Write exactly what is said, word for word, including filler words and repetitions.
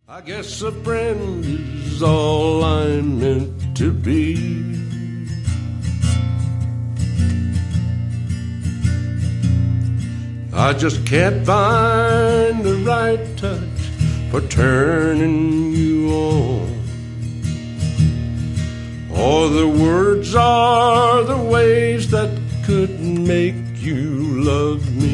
I guess a friend is all I'm meant to be. I just can't find the right touch for turning you on. Or the words are the ways that could make you love me.